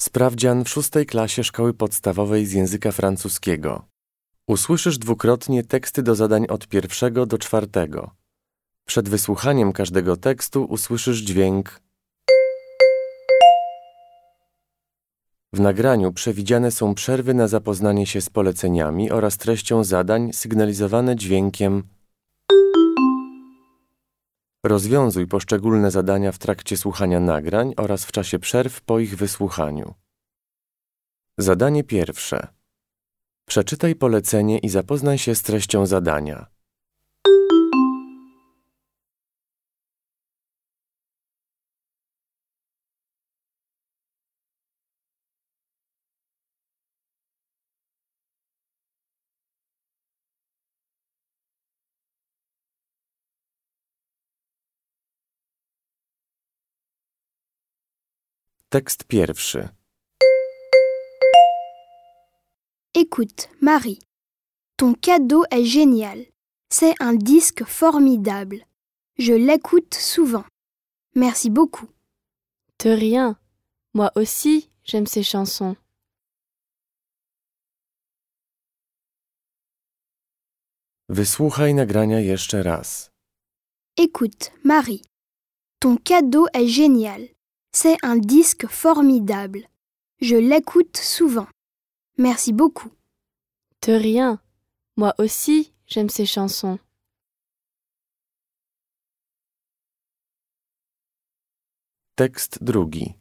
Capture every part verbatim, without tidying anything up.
Sprawdzian w szóstej klasie szkoły podstawowej z języka francuskiego. Usłyszysz dwukrotnie teksty do zadań od pierwszego do czwartego. Przed wysłuchaniem każdego tekstu usłyszysz dźwięk. W nagraniu przewidziane są przerwy na zapoznanie się z poleceniami oraz treścią zadań sygnalizowane dźwiękiem. Rozwiązuj poszczególne zadania w trakcie słuchania nagrań oraz w czasie przerw po ich wysłuchaniu. Zadanie pierwsze. Przeczytaj polecenie i zapoznaj się z treścią zadania. Tekst pierwszy. Écoute, Marie, ton cadeau est génial. C'est un disque formidable. Je l'écoute souvent. Merci beaucoup. De rien. Moi aussi, j'aime ces chansons. Wysłuchaj nagrania jeszcze raz. Écoute, Marie, ton cadeau est génial. C'est un disque formidable. Je l'écoute souvent. Merci beaucoup. De rien. Moi aussi, j'aime ces chansons. Tekst drugi.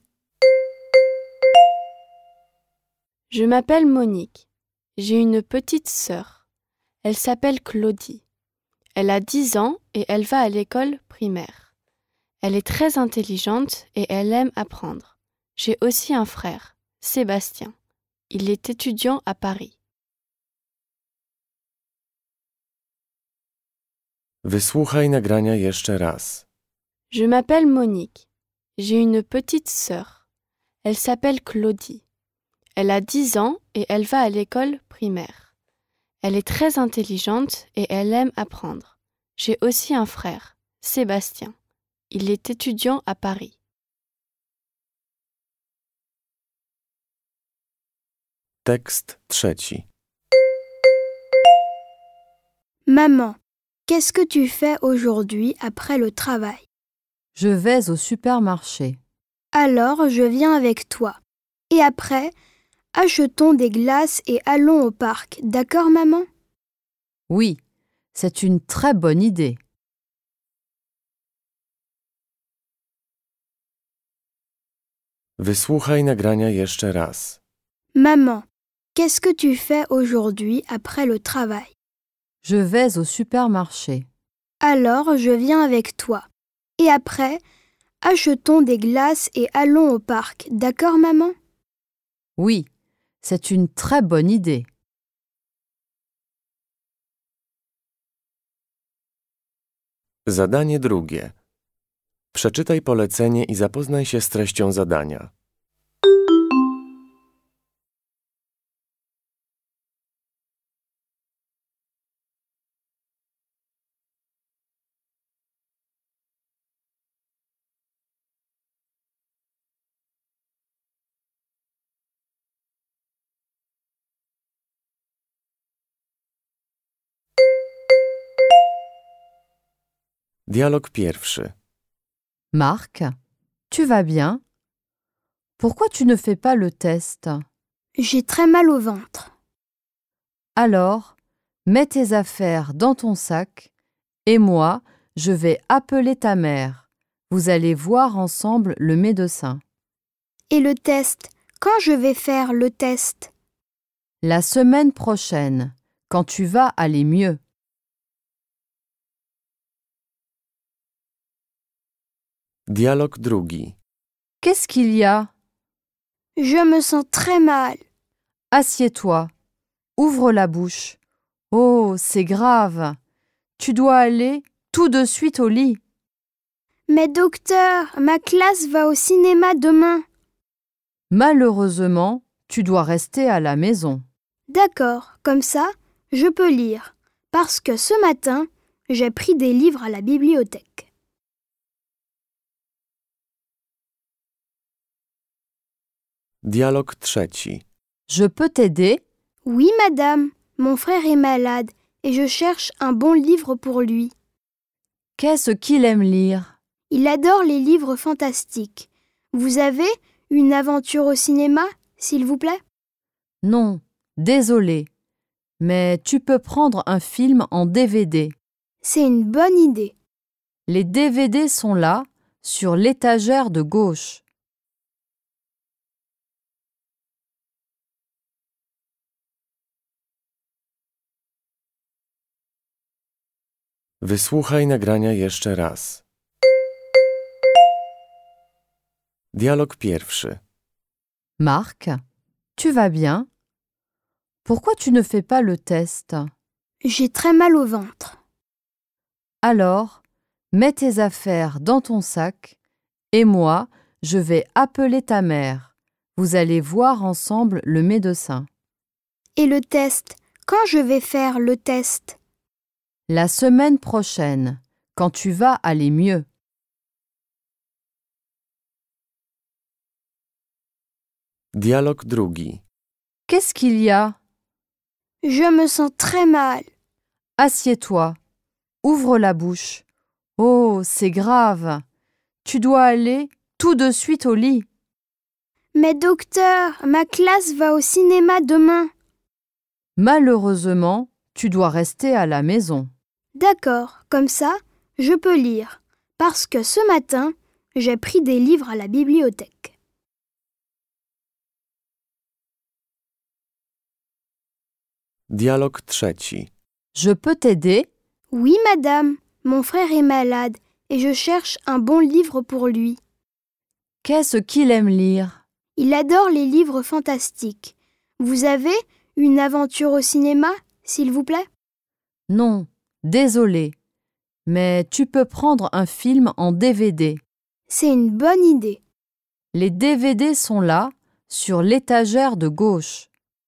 Je m'appelle Monique. J'ai une petite sœur. Elle s'appelle Claudie. Elle a dix ans et elle va à l'école primaire. Elle est très intelligente et elle aime apprendre. J'ai aussi un frère, Sébastien. Il est étudiant à Paris. Wysłuchaj nagrania jeszcze raz. Je m'appelle Monique. J'ai une petite sœur. Elle s'appelle Claudie. Elle a dix ans et elle va à l'école primaire. Elle est très intelligente et elle aime apprendre. J'ai aussi un frère, Sébastien. Il est étudiant à Paris. Tekst trzeci. Maman, qu'est-ce que tu fais aujourd'hui après le travail? Je vais au supermarché. Alors je viens avec toi. Et après, achetons des glaces et allons au parc. D'accord, maman? Oui, c'est une très bonne idée. Wysłuchaj nagrania jeszcze raz. Maman, qu'est-ce que tu fais aujourd'hui après le travail? Je vais au supermarché. Alors je viens avec toi. Et après, achetons des glaces et allons au parc. D'accord, maman? Oui, c'est une très bonne idée. Zadanie drugie. Przeczytaj polecenie i zapoznaj się z treścią zadania. Dialog pierwszy. Marc, tu vas bien? Pourquoi tu ne fais pas le test? J'ai très mal au ventre. Alors, mets tes affaires dans ton sac et moi, je vais appeler ta mère. Vous allez voir ensemble le médecin. Et le test? Quand je vais faire le test? La semaine prochaine, quand tu vas aller mieux. Dialog drugi. Qu'est-ce qu'il y a? Je me sens très mal. Assieds-toi. Ouvre la bouche. Oh, c'est grave. Tu dois aller tout de suite au lit. Mais docteur, ma classe va au cinéma demain. Malheureusement, tu dois rester à la maison. D'accord, comme ça, je peux lire. Parce que ce matin, j'ai pris des livres à la bibliothèque. Dialog trzeci. Je peux t'aider? Oui, madame, mon frère est malade et je cherche un bon livre pour lui. Qu'est-ce qu'il aime lire? Il adore les livres fantastiques. Vous avez une aventure au cinéma, s'il vous plaît? Non, désolé. Mais tu peux prendre un film en D V D. C'est une bonne idée. Les D V D sont là, sur l'étagère de gauche. Wysłuchaj nagrania jeszcze raz. Dialog pierwszy. Marc, tu vas bien? Pourquoi tu ne fais pas le test? J'ai très mal au ventre. Alors, mets tes affaires dans ton sac et moi, je vais appeler ta mère. Vous allez voir ensemble le médecin. Et le test? Quand je vais faire le test? La semaine prochaine, quand tu vas aller mieux. Dialog drugi. Qu'est-ce qu'il y a? Je me sens très mal. Assieds-toi. Ouvre la bouche. Oh, c'est grave. Tu dois aller tout de suite au lit. Mais docteur, ma classe va au cinéma demain. Malheureusement, tu dois rester à la maison. D'accord, comme ça, je peux lire. Parce que ce matin, j'ai pris des livres à la bibliothèque. Dialog trzeci. Je peux t'aider? Oui, madame, mon frère est malade et je cherche un bon livre pour lui. Qu'est-ce qu'il aime lire? Il adore les livres fantastiques. Vous avez une aventure au cinéma, s'il vous plaît? Non, désolé. Mais tu peux prendre un film en D V D. C'est une bonne idée. Les D V D sont là, sur l'étagère de gauche.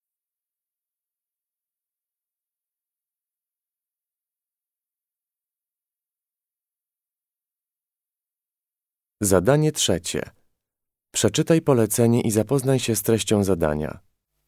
Zadanie trzecie. Przeczytaj polecenie i zapoznaj się z treścią zadania.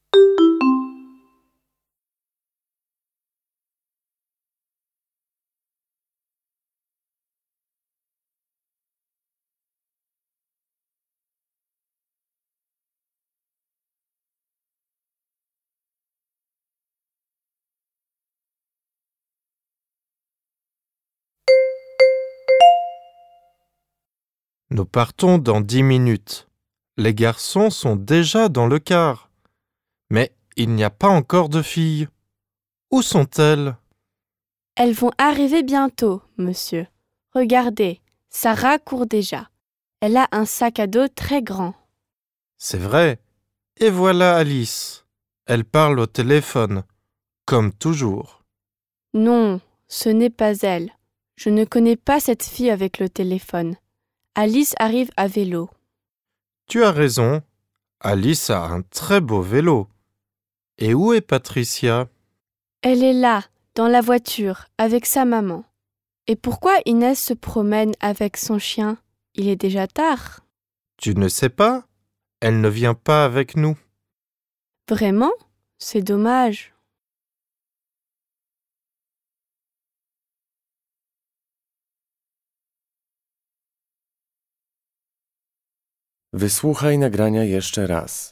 Nous partons dans dix minutes. Les garçons sont déjà dans le car. Mais il n'y a pas encore de filles. Où sont-elles? Elles vont arriver bientôt, monsieur. Regardez, Sarah court déjà. Elle a un sac à dos très grand. C'est vrai. Et voilà Alice. Elle parle au téléphone, comme toujours. Non, ce n'est pas elle. Je ne connais pas cette fille avec le téléphone. Alice arrive à vélo. Tu as raison. Alice a un très beau vélo. Et où est Patricia? Elle est là, dans la voiture, avec sa maman. Et pourquoi Inès se promène avec son chien? Il est déjà tard. Tu ne sais pas? Elle ne vient pas avec nous. Vraiment? C'est dommage. Wysłuchaj nagrania jeszcze raz.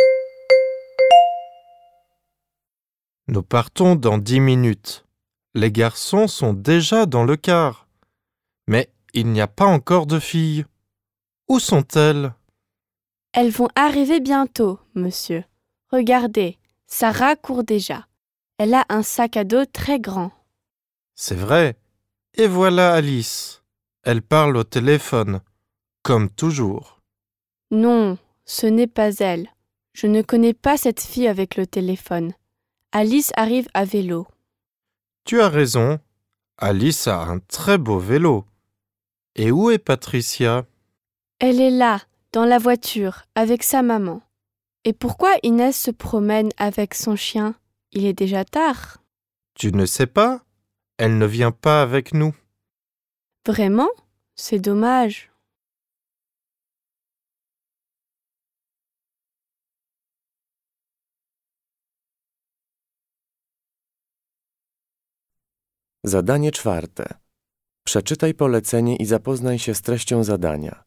Nous partons dans dix minutes. Les garçons sont déjà dans le car. Mais il n'y a pas encore de filles. Où sont-elles? Elles vont arriver bientôt, monsieur. Regardez, Sarah court déjà. Elle a un sac à dos très grand. C'est vrai. Et voilà Alice. Elle parle au téléphone, comme toujours. Non, ce n'est pas elle. Je ne connais pas cette fille avec le téléphone. Alice arrive à vélo. Tu as raison. Alice a un très beau vélo. Et où est Patricia? Elle est là, dans la voiture, avec sa maman. Et pourquoi Inès se promène avec son chien? Il est déjà tard. Tu ne sais pas? Elle ne vient pas avec nous. Vraiment? C'est dommage. Zadanie czwarte. Przeczytaj polecenie i zapoznaj się z treścią zadania.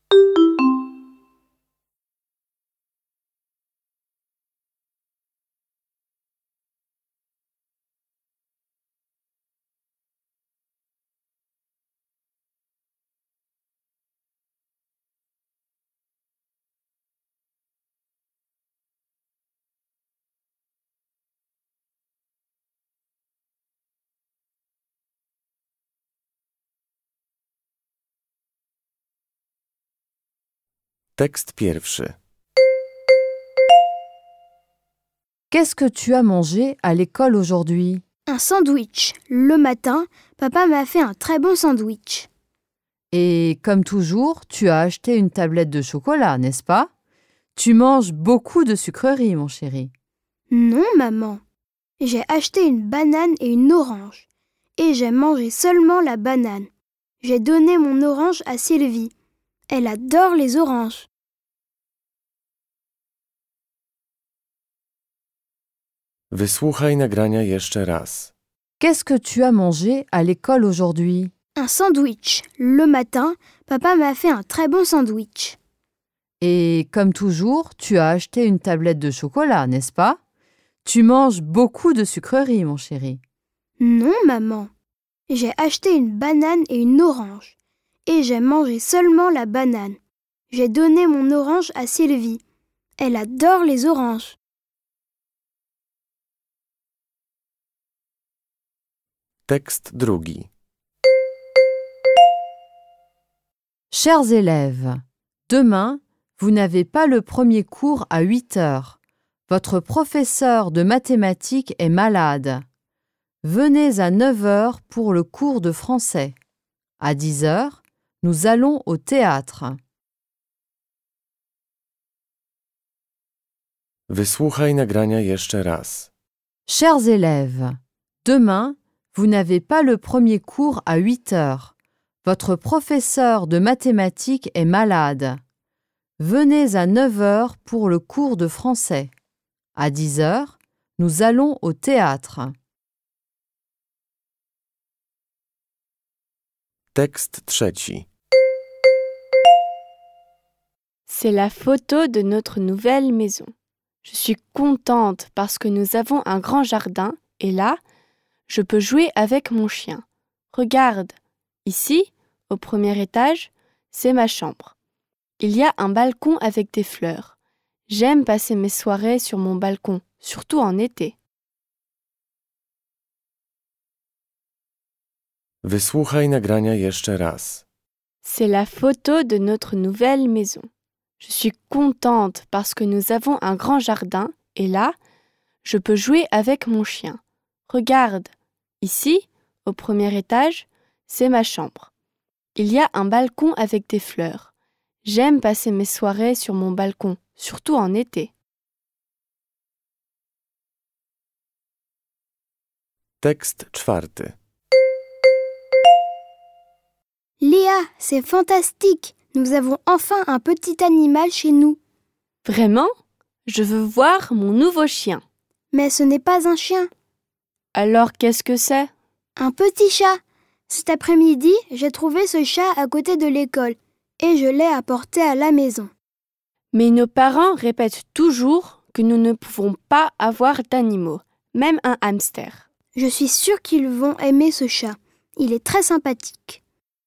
Tekst pierwszy. Qu'est-ce que tu as mangé à l'école aujourd'hui? Un sandwich. Le matin, papa m'a fait un très bon sandwich. Et comme toujours, tu as acheté une tablette de chocolat, n'est-ce pas? Tu manges beaucoup de sucreries, mon chéri. Non, maman. J'ai acheté une banane et une orange. Et j'ai mangé seulement la banane. J'ai donné mon orange à Sylvie. Elle adore les oranges. Wysłuchaj nagrania jeszcze raz. Qu'est-ce que tu as mangé à l'école aujourd'hui? Un sandwich. Le matin, papa m'a fait un très bon sandwich. Et comme toujours, tu as acheté une tablette de chocolat, n'est-ce pas? Tu manges beaucoup de sucreries, mon chéri. Non, maman. J'ai acheté une banane et une orange. Et j'ai mangé seulement la banane. J'ai donné mon orange à Sylvie. Elle adore les oranges. Tekst drugi. Chers élèves, demain, vous n'avez pas le premier cours à huit heures. Votre professeur de mathématiques est malade. Venez à neuf heures pour le cours de français. À dix heures, nous allons au théâtre. Wysłuchaj nagrania jeszcze raz. Chers élèves, demain, vous n'avez pas le premier cours à huit heures. Votre professeur de mathématiques est malade. Venez à neuf heures pour le cours de français. À dix heures, nous allons au théâtre. Tekst trzeci. C'est la photo de notre nouvelle maison. Je suis contente parce que nous avons un grand jardin et là, je peux jouer avec mon chien. Regarde, ici, au premier étage, c'est ma chambre. Il y a un balcon avec des fleurs. J'aime passer mes soirées sur mon balcon, surtout en été. Wysłuchaj nagrania jeszcze raz. C'est la photo de notre nouvelle maison. Je suis contente parce que nous avons un grand jardin et là, je peux jouer avec mon chien. Regarde, ici, au premier étage, c'est ma chambre. Il y a un balcon avec des fleurs. J'aime passer mes soirées sur mon balcon, surtout en été. Tekst czwarty. Léa, c'est fantastique. Nous avons enfin un petit animal chez nous. Vraiment? Je veux voir mon nouveau chien. Mais ce n'est pas un chien. Alors qu'est-ce que c'est? Un petit chat. Cet après-midi, j'ai trouvé ce chat à côté de l'école et je l'ai apporté à la maison. Mais nos parents répètent toujours que nous ne pouvons pas avoir d'animaux, même un hamster. Je suis sûre qu'ils vont aimer ce chat. Il est très sympathique.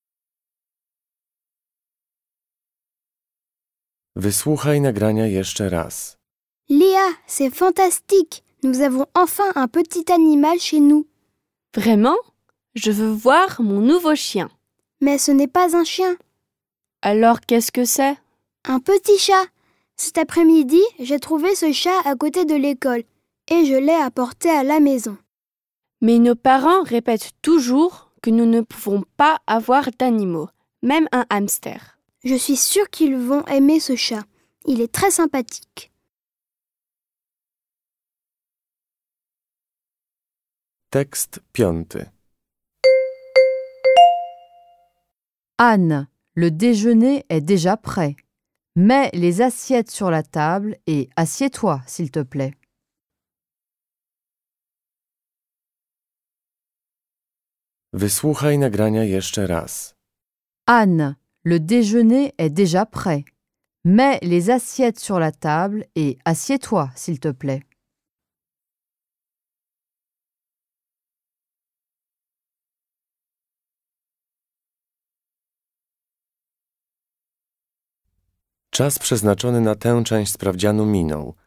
Wysłuchaj nagrania jeszcze raz. Léa, c'est fantastique. Nous avons enfin un petit animal chez nous. Vraiment? Je veux voir mon nouveau chien. Mais ce n'est pas un chien. Alors qu'est-ce que c'est? Un petit chat. Cet après-midi, j'ai trouvé ce chat à côté de l'école et je l'ai apporté à la maison. Mais nos parents répètent toujours que nous ne pouvons pas avoir d'animaux, même un hamster. Je suis sûre qu'ils vont aimer ce chat. Il est très sympathique. Tekst piąty. Anne, le déjeuner est déjà prêt. Mets les assiettes sur la table et assieds-toi, s'il te plaît. Wysłuchaj nagrania jeszcze raz. Anne, le déjeuner est déjà prêt. Mets les assiettes sur la table et assieds-toi, s'il te plaît. Czas przeznaczony na tę część sprawdzianu minął.